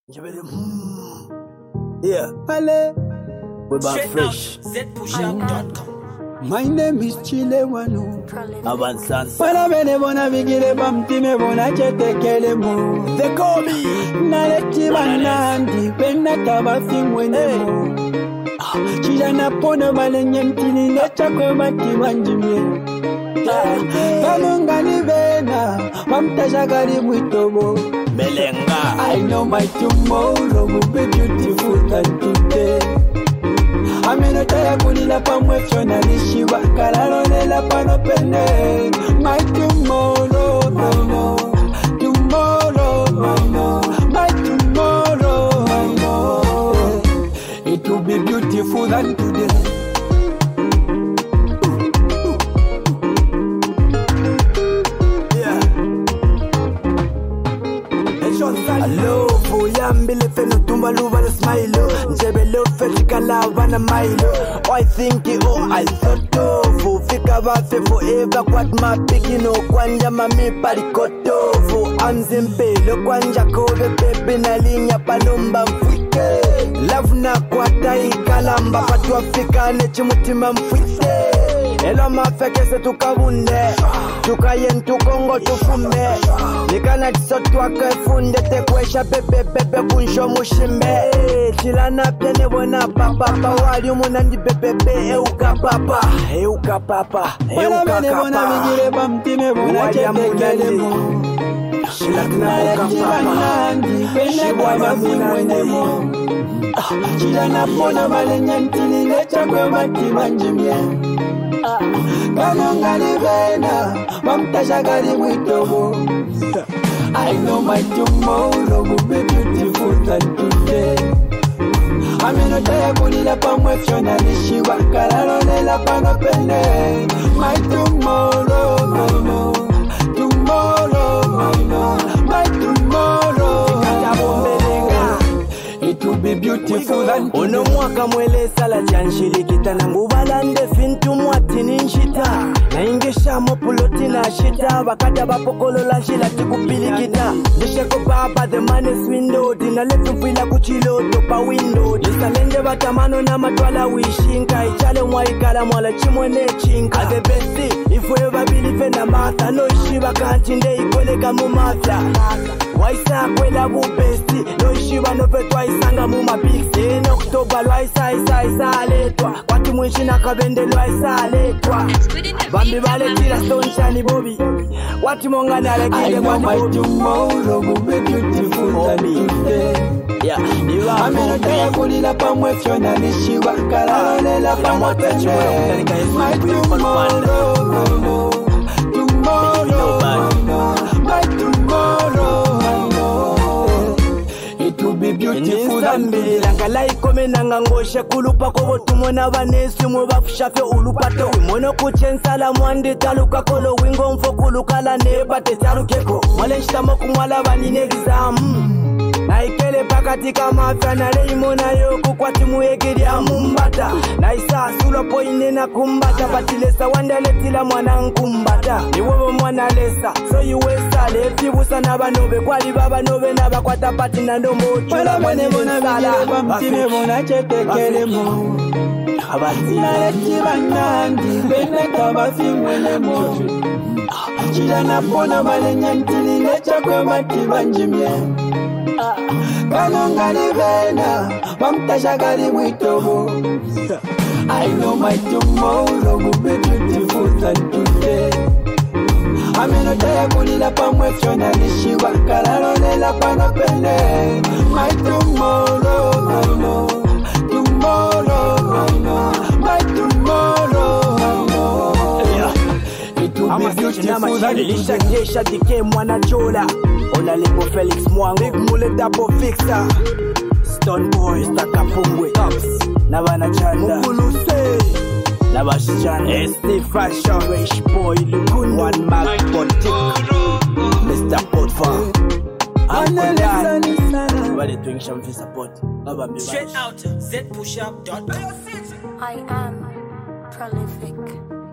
Yeah, Ale. we're back fresh. ZPushUp.com. My name is Chile Wanu. Avanzanza. Para bene bona bigire bamtime bona chetekele mu. They call me. Naleti banandi penda tabafingwene mu. Chila napona balenyentini necha kwe mati banjimye. Kamungani bena mamtajagari mwitobo. Melenga. I know my tomorrow will be beautiful than today. Aminotaya kulila pamwecho na nishiba Kalarolela panopene. My tomorrow, I know. Tomorrow, I know. My tomorrow, I know. It will be beautiful than today. Hello, Fuyambile feno tumba luva na smile. Njebele ufetika lava na milo. I think I thought of fika bafe forever kwat mapikino kwanja mami parikotofu amzimpelo kwanja kobe pepe na linya palomba mfwike. Love na kwata ikalamba patu Afrika nechi mutima mfwite. Elo mafekese tukabunde tukayen tukongo tufume nikana tisotwa kefunde tekwesha pepe pepe kunsho mushimbe chilana pene bona papa wali umunandi pepe euka papa Para bene bona bigire bamtime bona chetekele mu. Naleti banandi penda tabafingwene mu. Chila napona balenyentini necha kwe mati banjimye. Kanongani bena mamtajagari mwitobo. I know my tomorrow will be beautiful than today. Aminotaya kulila pamwecho na nishiba Kalarolela panopene. My tomorrow, I know. Tomorrow, I know. My tomorrow, I know. It will be beautiful than today. Ono mwaka mwele sala janshirikita nangubalande fintu mwati ninshita na ingesha mopuloti na shita bakada bapokolola shila tikupilikita nisheko baba the man is window dina lefu mfila kuchilo topa window nisalende batamano na matwala wishinka ichale mwaikala mwala chimwene chinka the best if we ever believe na mata no ishiba kantinde ikoleka mu mafia waisa kwela bubesti no ishiba no petwa isanga mu mapiksi in October lwaisa letwa watu mwishina kabende lwaisa letwa bambi bale tira stone shani bobi watu mongana I alekele know kwa my bobi tomorrow will be beautiful than today. yeah you are Aminotaya kulila pamwecho na nishiba Kalarolela panopene. My tomorrow, I know. Tomorrow, I know. My tomorrow, I know. It will be beautiful than Ndisambili langa laikome nanga ngoshe kulupa kobo tumona vanesi mwe bafushafe ulupato mono kuchensala mwandi taluka kolo wingo mfo kulukala nebate tarukeko mwale nshitamo kumwala vanine exam naikele pakati kamafya naleimona yoku kwati muyegeria mumbata naisa sulo poine na kumbata batilesa wandaletila mwana nkumbata niwewe mwana lesa so yuwesa lefibusa nabanobe kwali babanobe nabakwata pati nandombo Para bene bona bigire bamtime bona chetekele mu. Naleti banandi penda tabafingwene mu. Chila napona balenyentini necha kwe mati banjimye. Kanongani bena mamtajagari mwitobo. I know my tomorrow will be beautiful than today. Aminotaya kulila pamwecho na nishiba Kalarolela panopene. My tomorrow, I know. Tomorrow, I know. My tomorrow, I know. It will be beautiful than Lisha today. Jesha dike mwana chola Ona lipo Felix Mwango Big Mule Dapo Fixer Stone Boys Takapungwe Tops Nabana Chanda Munguluse Nabashana ST Fashion Rich Boy Lukun One Mark Pontik Mr. Potfa Uncle Dan Wale doing some support Baba mi Straight out ZPushUp.com. I am prolific.